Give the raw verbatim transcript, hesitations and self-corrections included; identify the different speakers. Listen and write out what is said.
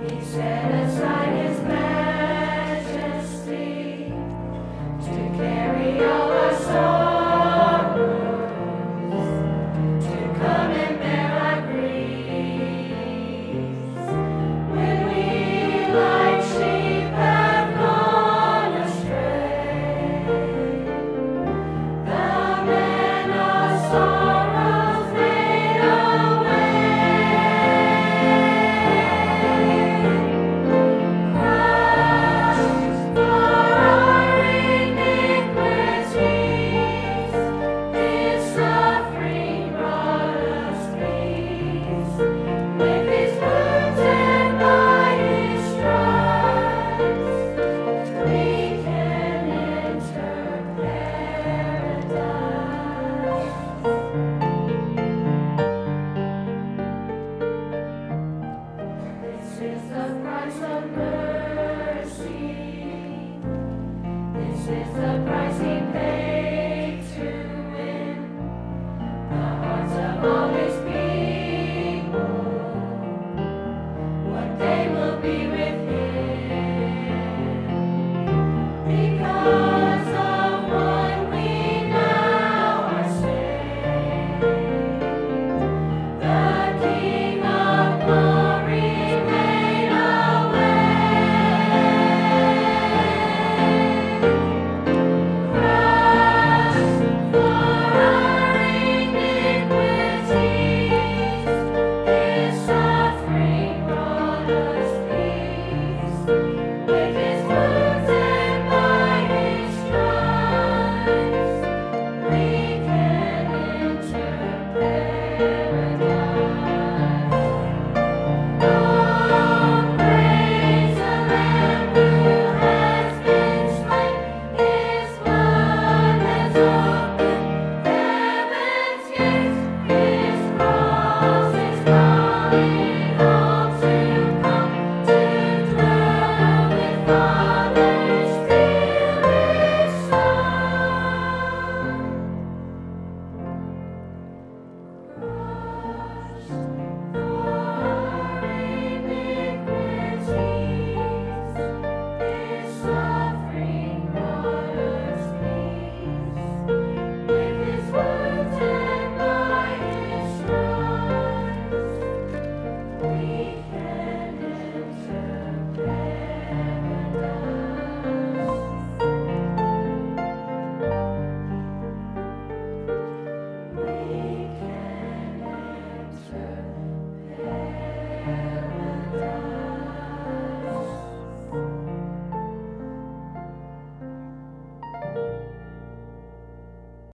Speaker 1: He set aside his majesty to carry all our sorrows, to come and bear our griefs. When we like sheep have gone astray, the man of sorrows made a way. Crushed for our iniquities, his suffering brought us peace. With his wounds and by his stripes, we can enter paradise. This is the price of mercy. This is the price he paid to win the hearts of all his people. One day we'll be with him. Because of what we now are saved, the King of glory made a way. Crushed for our iniquities, his suffering brought us